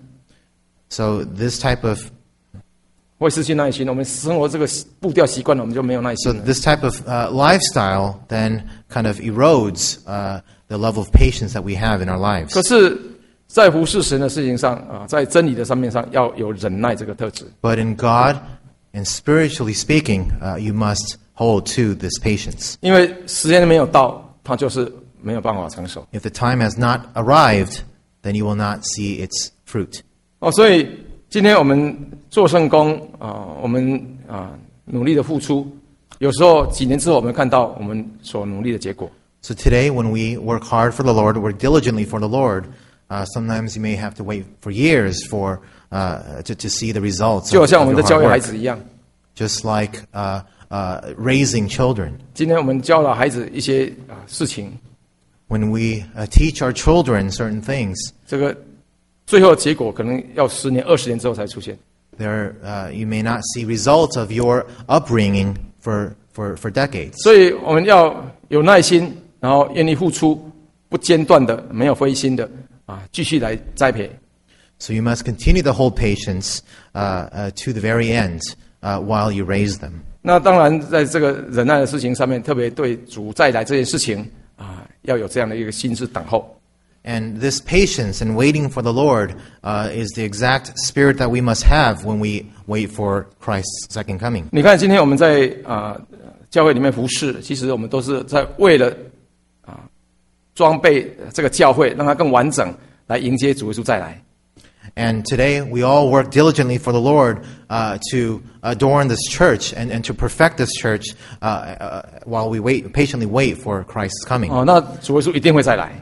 So this type of 会失去耐心。我们生活这个步调习惯了，我们就没有耐 so 心了。 this type of uh, lifestyle then kind of erodes uh, the level of patience that we have in our lives. 可是，在服侍神的事情上啊，在真理的上面上要有忍耐这个特质。 But in God, and spiritually speaking, uh, you must hold to this patience. 因为时间没有到，它就是没有办法成熟。 If the time has not arrived, then you will not see its fruit. 哦，所以今天我们做圣工啊，我们啊努力的付出，有时候几年之后我们看到我们所努力的结果。 So today, when we work hard for the Lord, work diligently for the Lord, uh, sometimes you may have to wait for years for uh, to, to see the results 就好 of, 像我 of 们 your 的教 hard 育孩 work. 子一样， Just like uh, uh, raising children. 今天我们教了孩子一些啊事情， When we uh, teach our children certain things, 这个最后的结果可能要十年、二十年之后才出现。 there uh, you may not see results of your upbringing for, for, for decades. 所以我们要有耐心，然后愿意付出，不间断的、没有灰心的啊，继续来栽培。 So you must continue to hold patience uh, uh, to the very end uh, while you raise them. 那当然，在这个忍耐的事情上面，特别对主再来这件事情啊，要有这样的一个心智等候。 And this patience and waiting for the Lord uh, is the exact spirit that we must have when we wait for Christ's second coming. 你看，今天我们在啊教会里面服侍，其实我们都是在为了啊装备这个教会，让它更完整，来迎接主耶稣再来。 And today we all work diligently for the Lord uh, to adorn this church and, and to perfect this church uh, uh, while we wait patiently wait for Christ's coming. 哦，那主耶稣一定会再来。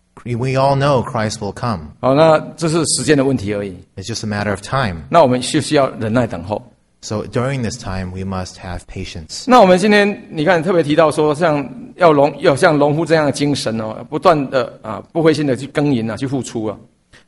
We all know Christ will come. 好，那这是时间的问题而已。 It's just a matter of time. 那我们需需要忍耐等候。 So during this time, we must have patience. 那我们今天你看特别提到说，像要农要像农夫这样的精神哦，不断的啊不灰心的去耕耘啊，去付出啊。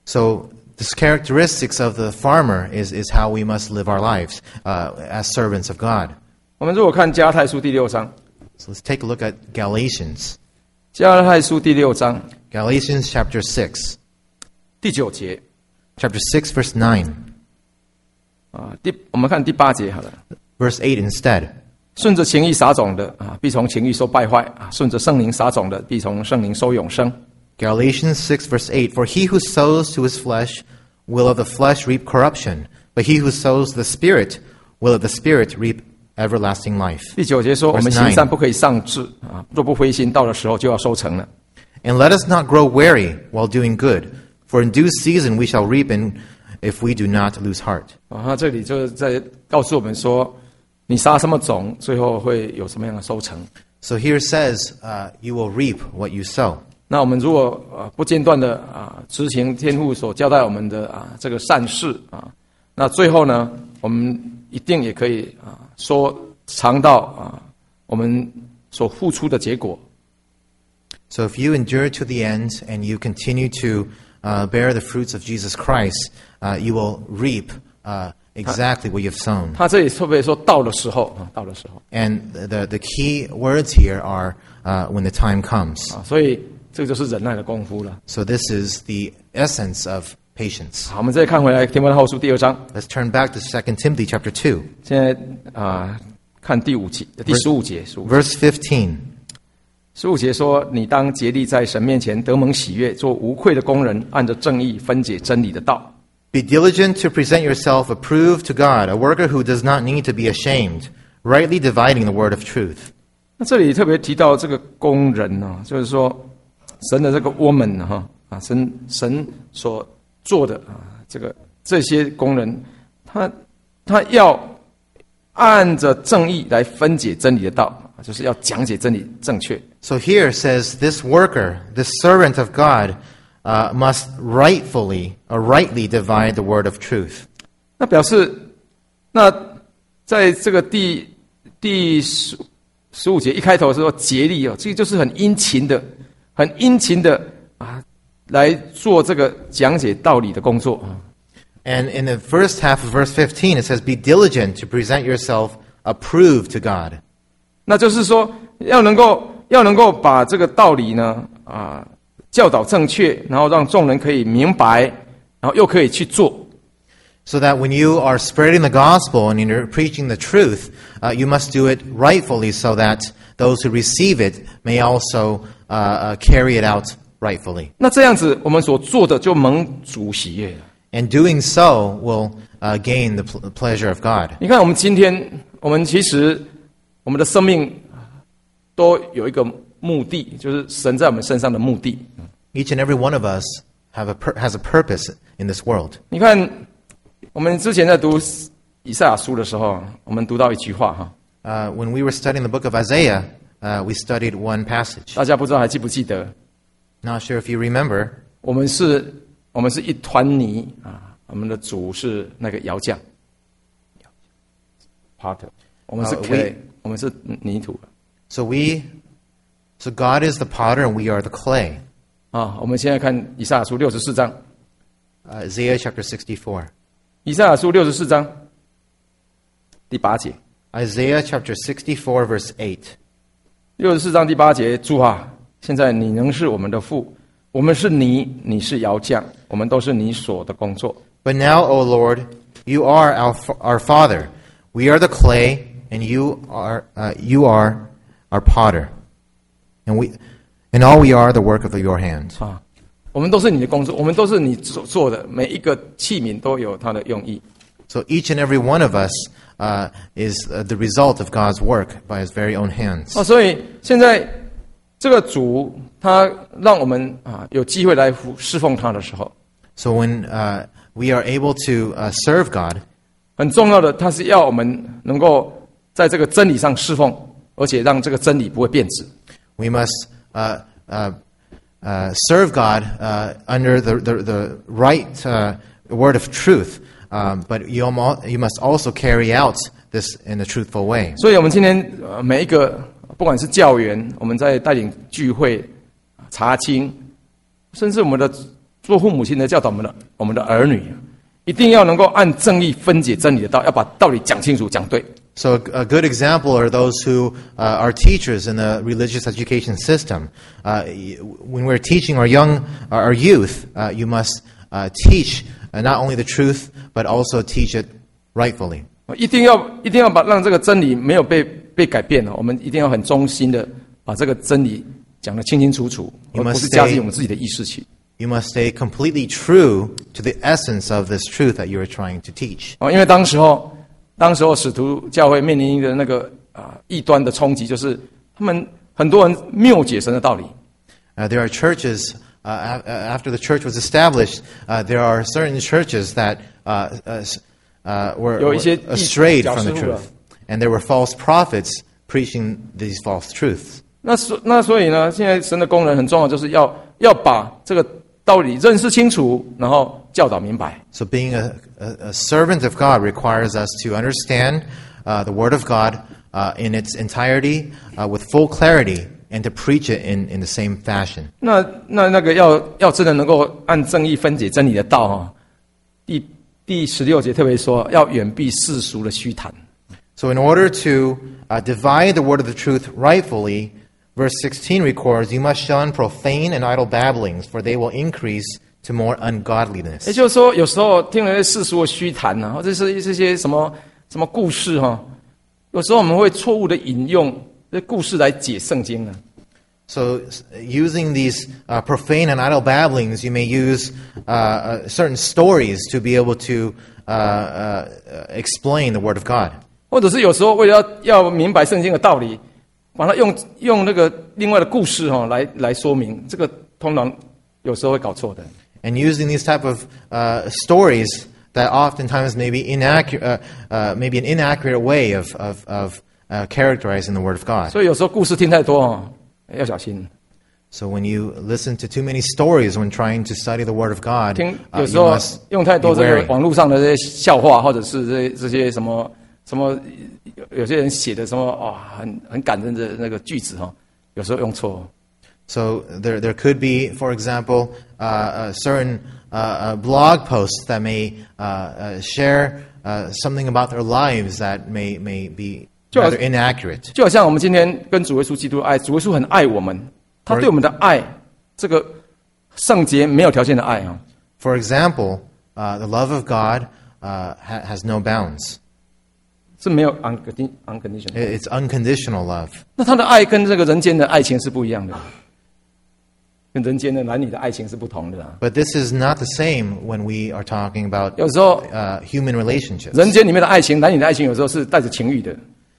So this characteristics of the farmer is, is how we must live our lives uh, as servants of God. 我们如果看加拉太书第六章， So let's take a look at Galatians. 加拉太书第六章 Galatians chapter six. 第九节 Chapter six, verse nine. 啊，第我们看第八节好了。 Verse eight instead. 顺着情欲撒种的啊，必从情欲收败坏啊；顺着圣灵撒种的，必从圣灵收永生。 Galatians six, verse eight. For he who sows to his flesh will of the flesh reap corruption, but he who sows the Spirit will of the Spirit reap everlasting life. 第九节说， Verse 我们 nine. 行善不可以丧志啊，若不灰心，到的时候就要收成了。 And let us not grow weary while doing good, for in due season we shall reap in if we do not lose heart. 啊，那这里就是在告诉我们说，你撒什么种，最后会有什么样的收成。 So here it says, uh, you will reap what you sow. 那我们如果啊不间断的啊执行天父所交代我们的啊这个善事啊，那最后呢，我们一定也可以啊说尝到啊我们所付出的结果。 So if you endure to the end and you continue to uh, bear the fruits of Jesus Christ, uh, you will reap uh, exactly what you've sown. 他这里特别说到的时候啊，到的时候 And the, the key words here are uh, when the time comes. 啊，所以这个就是忍耐的功夫了。 So this is the essence of patience. 好，我们再看回来提摩太后书第二章， Let's turn back to Second Timothy chapter two, 现在啊看第五节，第十五节，十五 verse fifteen. 十五节说：“你当竭力在神面前得蒙喜悦，做无愧的工人，按着正义分解真理的道。” Be diligent to present yourself approved to God, a worker who does not need to be ashamed, rightly dividing the word of truth. 那这里特别提到这个工人呢、啊，就是说神的这个 woman 哈啊，神神所做的啊，这个这些工人，他他要按着正义来分解真理的道，就是要讲解真理正确。 So here it says this worker, this servant of God, uh, must rightfully or rightly divide the word of truth. 那表示，那在这个第第十十五节一开头是说竭力哦，这个就是很殷勤的、很殷勤的啊，来做这个讲解道理的工作啊。 And in the first half of verse fifteen, it says, be diligent to present yourself approved to God. 那就是说，要能够要能够把这个道理呢啊教导正确，然后让众人可以明白，然后又可以去做。 So that when you are spreading the gospel and you're preaching the truth, uh, you must do it rightfully so that those who receive it may also uh, uh, carry it out rightfully. 那这样子，我们所做的就蒙主喜悦了。 And doing so will uh, gain the pl- pleasure of God. 你看，我们今天，我们其实我们的生命都有一个目的，就是神在我们身上的目的。 Each and every one of us have a pur- has a purpose in this world. 你看，我们之前在读以赛亚书的时候，我们读到一句话哈， Uh, when we were studying the book of Isaiah, uh, we studied one passage. 大家不知道还记不记得？ Not sure if you remember. 我们是，我们是一团泥啊，我们的主是那个窑匠 ，potter， 我们是呃 clay，、 we- 我们是泥土 So we, so God is the potter and we are the clay. 啊。我们现在看以赛亚书六十四章， Uh, Isaiah chapter sixty-four. 以赛亚书六十四章第八节。 Isaiah chapter sixty-four, verse eight. 六十四章第八节，主啊，现在你能是我们的父，我们是泥，你是窑匠，我们都是你所的工作。 But now, O Lord, you are our, our Father. We are the clay, and you are uh, you are our potter, and we and all we are the work of your hand. 啊，我们都是你的工作，我们都是你所做的，每一个器皿都有它的用意。 So each and every one of us uh, is uh, the result of God's work by His very own hands. 啊，所以现在这个主他让我们啊有机会来服侍奉他的时候， So when uh, we are able to uh, serve God, 很重要的，他是要我们能够在这个真理上侍奉，而且让这个真理不会变质。 we must uh, uh, uh, serve God uh, under the, the, the right uh, word of truth. Um, but you, almo- you must also carry out this in a truthful way. 所以，我们今天呃每一个，不管是教员，我们在带领聚会、查经，甚至我们的做父母亲的教导我们的我们的儿女，一定要能够按正义分解真理的道，要把道理讲清楚、讲对。 So a, a good example are those who uh, are teachers in the religious education system. Uh, y- when we're teaching our young, our youth, uh, you must uh, teach uh, not only the truth, but also teach it rightfully. 一定要一定要把让这个真理没有被被改变了，我们一定要很忠心的把这个真理讲得清清楚楚， You 而 must 不是加进 stay- 我们自己的意识去。 You must stay completely true to the essence of this truth that you are trying to teach. 哦，因为当时候，当时候使徒教会面临的那个啊异端的冲击，就是他们很多人谬解神的道理。 Uh, there are churches, uh, a- after the church was established, uh, there are certain churches that uh, uh, uh, were, 有一些 were strayed 异教 from the 师傅了。 truth. And there were false prophets preaching these false truths. 那所那所以呢，现在神的工人很重要，就是要要把这个道理认识清楚，然后教导明白。 So being a, a, a servant of God requires us to understand uh, the Word of God uh, in its entirety, uh, with full clarity, and to preach it in, in the same fashion. 那那那个要要真的能够按正义分解真理的道哈，第第十六节特别说要远避世俗的虚谈。 So in order to uh, divide the word of the truth rightfully, verse sixteen records, you must shun profane and idle babblings, for they will increase to more ungodliness. 也就是说，有时候听了世俗的虚谈啊，或者是这些什么什么故事哈，有时候我们会错误的引用这故事来解圣经啊。 So using these uh, profane and idle babblings, you may use uh, uh, certain stories to be able to uh, uh, explain the Word of God. 或者是有时候为了要要明白圣经的道理，把它用用那个另外的故事哈来来说明，这个通常有时候会搞错的。 And using these type of uh, stories that oftentimes may be inaccurate, uh, uh, maybe an inaccurate way of of, of uh, characterizing the Word of God. 所以有时候故事听太多哦，要小心。 So when you listen to too many stories when trying to study the Word of God, 听 uh, 有时 you 候 must 用太 be 多这个 wary. 网络上的这些笑话，或者是这这些什么什么，有些人写的什么哦，很很感人的那个句子哈，有时候用错。 So there, there could be, for example, uh, uh, certain uh, uh, blog posts that may uh, uh, share uh, something about their lives that may may be rather inaccurate. 就好像我们今天跟主耶稣基督爱，主耶稣很爱我们，他对我们的爱，这个圣洁没有条件的爱啊。 For example, uh, the love of God uh, ha- has no bounds. 是没有 uncondi- unconditional。 It's unconditional love. 那他的爱跟这个人间的爱情是不一样的，跟人间的男女的爱情是不同的啊。 But this is not the same when we are talking about 有时候 uh, human relationships. 人间里面的爱情，男女的爱情，有时候是带着情欲的。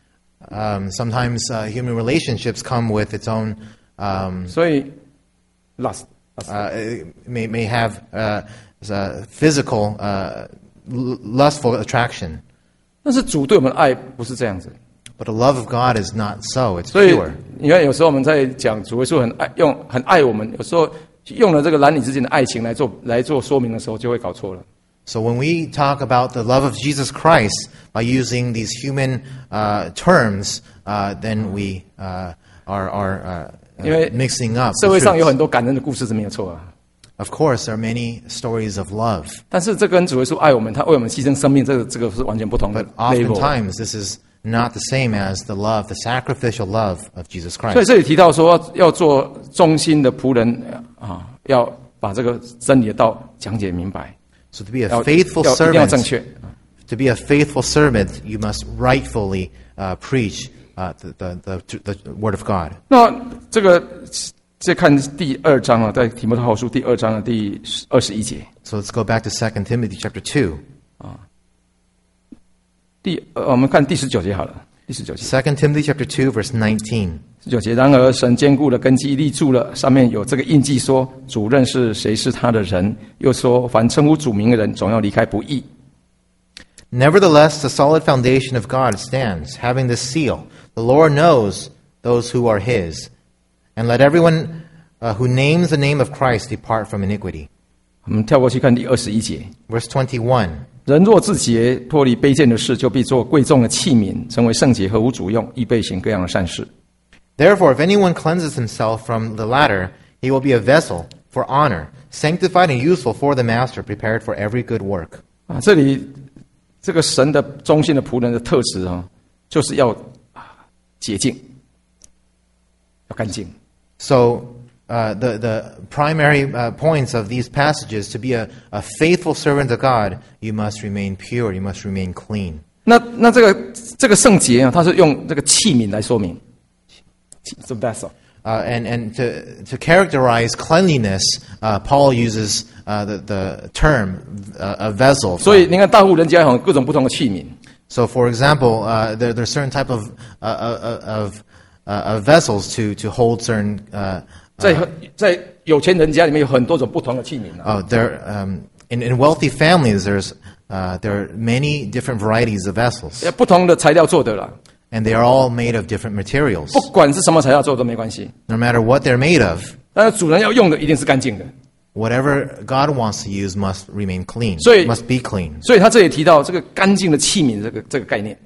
Um, sometimes uh, human relationships come with its own, um, 所以 lust， uh, it may, may have uh, uh, physical, uh, l- lustful attraction. 但是主对我们的爱不是这样子。 But the love of God is not so. It's 所以 pure. 你看，有时候我们在讲主耶稣很爱用很爱我们，有时候用了这个男女之间的爱情来做来做说明的时候，就会搞错了。 So when we talk about the love of Jesus Christ by using these human uh, terms, uh, then we uh, are, are uh, 因为 mixing up 社 the 会上有 truths. 很多感人的故事是没有错啊， Of course, there are many stories of love. 但是这跟主耶稣爱我们，他为我们牺牲生命，这个这个是完全不同的 But level。 oftentimes, this is not the same as the love, the sacrificial love of Jesus 所以 Christ. 这里提到说要要做忠心的仆人啊，要把这个真理的道讲解明白， So to be a 要 faithful 要一定要正 servant, 确。 to be a faithful servant, you must rightfully uh, preach uh, the, the, the, the word of God. 那这个再看第二章啊，在提摩太后书第二章的第二十一节。 So let's go back to Second Timothy chapter two. 第呃，我们看第十九节好了。第十九节， Second Timothy chapter two, verse nineteen. 十九节。然而，神坚固的根基立住了，上面有这个印记说，主认识谁是他的人。又说，凡称呼主名的人，总要离开不义。 Nevertheless, the solid foundation of God stands, having this seal: the Lord knows those who are His. And let everyone uh, who names the name of Christ depart from iniquity. 我们跳过去看第二十一节。 Verse twenty-one. 人若自洁，脱离卑贱的事，就必做贵重的器皿，成为圣洁，合乎主用，预备行各样的善事。 Therefore, if anyone cleanses himself from the latter, he will be a vessel for honor, sanctified and useful for the master, prepared for every good work. 啊，这里这个神的忠心的仆人的特质啊，就是要啊洁净，要干净。 So, uh, the, the primary uh, points of these passages, to be a, a faithful servant of God, you must remain pure, you must remain clean. 那那这个这个圣洁啊，它是用这个器皿来说明。It's a vessel. Uh, and and to, to characterize cleanliness, uh, Paul uses uh, the, the term uh, a vessel. 所以你看，大户人家有各种不同的器皿。 So, for example, uh, there, there are certain type of, uh, uh, of, uh, of vessels to, to hold certain... Uh, 在在有钱人家里面有很多种不同的器皿啊。 Oh, there. Um, in, in wealthy families, there's uh, there are many different varieties of vessels, 不同的材料做的啦， and they are all made of different materials. 不管是什么材料做都没关系。 No matter what they're made of, 但是主人要用的一定是干净的。 whatever God wants to use must remain clean. 所以- must be clean. 所以他这里提到这个干净的器皿这个这个概念。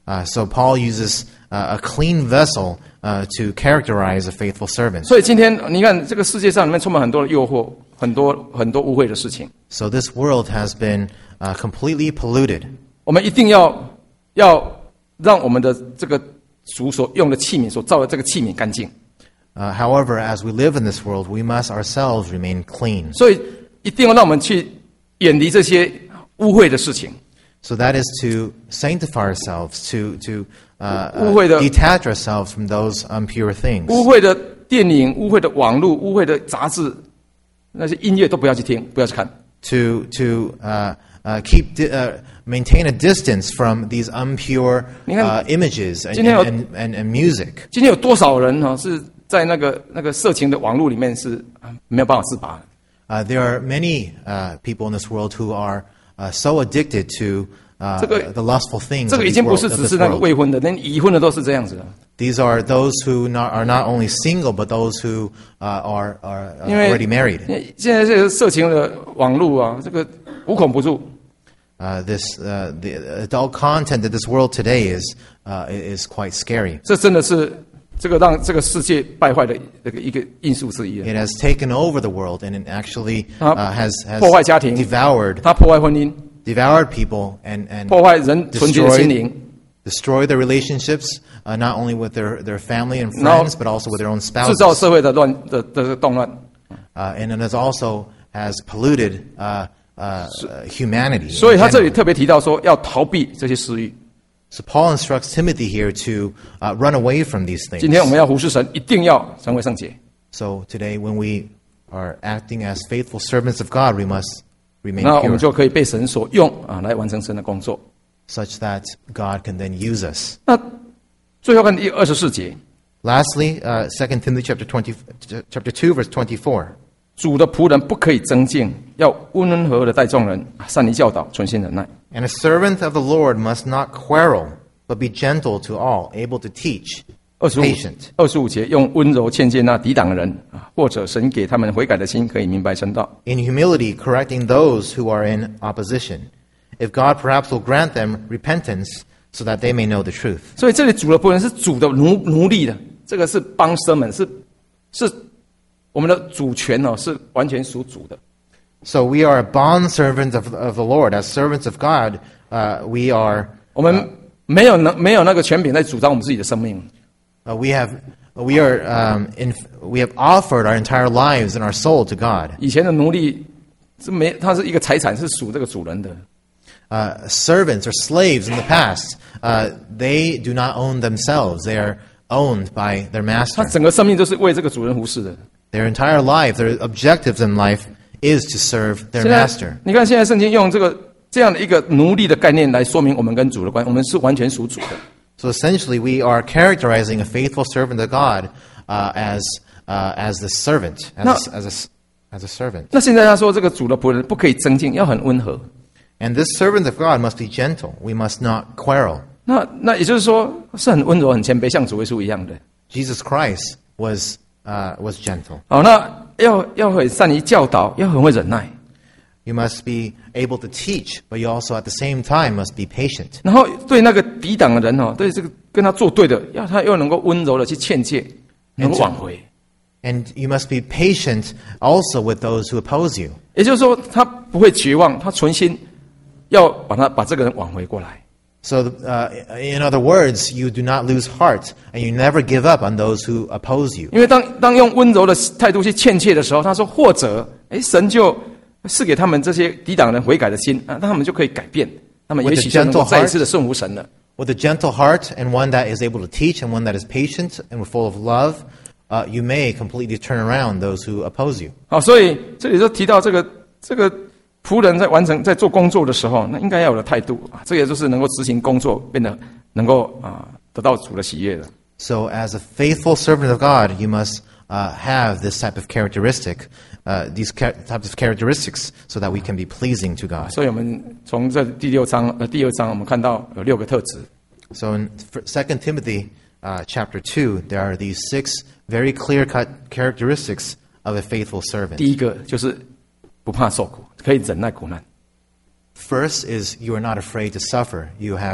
Uh, so Paul uses uh, a clean vessel uh, to characterize a faithful servant. 所以今天你看，这个世界上里面充满很多的诱惑，很多很多污秽的事情。 So this world has been uh, completely polluted. 我们一定要要让我们的这个主所用的器皿所造的这个器皿干净。 Uh, however, as we live in this world, we must ourselves remain clean. 所以一定要让我们去远离这些污秽的事情。 So that is to sanctify ourselves, to to uh, 污秽的 uh, detach ourselves from those impure things. 污秽的电影、污秽的网络、污秽的杂志，那些音乐都不要去听，不要去看。 To to uh, uh, keep di- uh, maintain a distance from these impure 你看， uh, images and, 今天有- and, and, and music. 今天有多少人哈、哦、是在那个那个色情的网络里面是啊没有办法自拔的？ Uh, there are many uh, people in this world who are uh, so addicted to uh, 这个 the lustful things 这 of 个已 this 经不 world. 是 Of 只 this 是那个 world. 未婚的，连已婚的都是这样子的。 These are those who not, are not only single, but those who uh, are, are uh, 因为 already married. 现在这个色情的网络啊，这个无孔不入。 Uh, this uh, the adult content of this world today is uh, is quite scary. 这真的是这个让这个世界败坏的这个一个因素之一。 It has taken over the world, and it actually 它 uh, has has 破坏家庭， devoured 它破坏婚姻， devoured people and and 破坏人纯洁的心灵。 destroy their relationships, uh, not only with their, their family and Now- friends, but also with their own 制造 spouses. 社会的乱的的动乱。 Uh, and it has also has polluted uh, uh, uh, humanity. in 所以他这里 general. 特别提到说，要逃避这些私欲。 So Paul instructs Timothy here to uh, run away from these 今天我 things. 们要服侍神，一定要成为圣洁。 So today, when we are acting as faithful servants of God, we must remain 那我们 pure, 就可以被神所用啊，来完成神的工作。 such that God can then use us. 那最后看第二十四节， Lastly, uh, Second Timothy chapter twenty, chapter two, verse twenty-four. 主的仆人不可以争竞，要温和的待众人，善于教导，存心忍耐。 And a servant of the Lord must not quarrel, but be gentle to all, able to teach, 二十五 patient. 二十五节，用温柔劝诫那抵挡的人啊，或者神给他们悔改的心，可以明白真道。 In humility, correcting those who are in opposition. If God perhaps will grant them repentance, so that they may know the truth. 所以这里主的仆人是主的奴奴隶的，这个是帮生们，是是我们的主权哦，是完全属主的。 So we are bond servants of, of the Lord. As servants of God, uh, we are 我们没有能没有那个权柄来主张我们自己的生命。 uh, we have we are um, in, we have offered our entire lives and our soul to God. 以前的奴隶是没，他是一个财产，是属这个主人的。 Uh, servants or slaves in the past, uh, they do not own themselves. They are owned by their 他 master. 整个生命都是为这个主人服侍的。 Their entire life, their objectives in life is to serve their 现在 master. 你看，现在圣经用这个这样的一个奴隶的概念来说明我们跟主的关系，我们是完全属主的。 So essentially, we are characterizing a faithful servant of God uh, as uh, as the servant, as, No. a, as, a, as a servant. 那现在他说，这个主的仆人不可以争竞，要很温和。 And this servant of God must be gentle. We must not quarrel. 那那也就是说，是很温柔、很谦卑，像主耶稣一样的。 Jesus Christ was uh, was gentle. 好，那要要很善于教导，要很会忍耐， You must be able to teach, but you also at the same time must be patient. 然后对那个抵挡的人哦，对这个跟他作对的，要他又能够温柔的去劝诫，能够挽回。 And you must be patient also with those who oppose you. 也就是说，他不会绝望，他存心要把他把这个人挽回过来。 So, uh, in other words, you do not lose heart, and you never give up on those who oppose you. 因为当当用温柔的态度去劝诫的时候，他说，或者，哎，神就赐给他们这些抵挡人悔改的心啊，那他们就可以改变，他们也许就能够再一次的顺服神了。 With a gentle heart and one that is able to teach and one that is patient and full of love, uh, you may completely turn around those who oppose you. 好，所以这里就提到这个这个仆人在完成在做工作的时候，那应该要有的态度啊，这也就是能够执行工作，变得能够啊得到主的喜悦的。 So, as a faithful servant of God, you must uh, have this type of characteristic, uh, these char- types of characteristics, so that we can be pleasing to God. 所以我们从这第六章呃第二章，我们看到有六个特质。 So, in Second Timothy uh, chapter two, there are these six very clear-cut characteristics of a faithful servant. 第一个就是不怕受苦，可以忍耐苦难。 First is you are not afraid to suffer. You have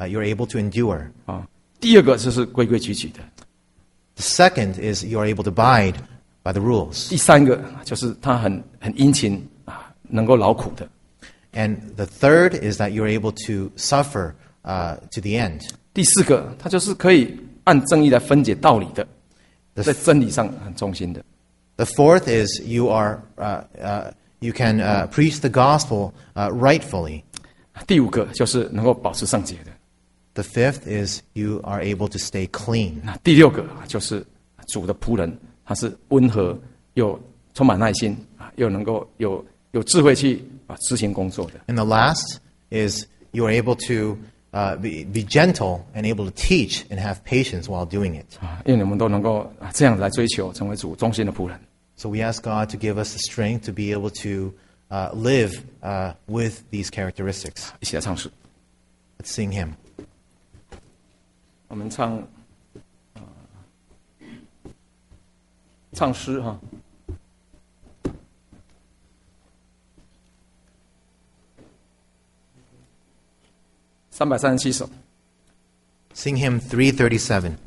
uh, you're able to endure. 啊。第二个就是规规矩矩的， The second is you're able to abide by the rules. 第三个就是他很很殷勤啊，能够劳苦的。 And the third is that you're able to suffer uh, to the end. 第四个，他就是可以按正义来分解道理的， The 在真理上很忠心的。 The fourth is you are uh, uh, you can uh, preach the gospel uh, rightfully. 第五个就是能够保持圣洁的。 The fifth is you are able to stay clean. 那第六个就是主的仆人，他是温和又充满耐心啊，又能够有有智慧去啊执行工作的。 And the last is you are able to uh, be, be gentle and able to teach and have patience while doing it. 啊，愿你们都能够啊这样来追求，成为主忠心的仆人。 So we ask God to give us the strength to be able to uh, live uh, with these characteristics. 一起来唱诗， Let's sing hymn. 我们唱啊唱诗哈。三百三十七首。 Sing hymn three thirty-seven.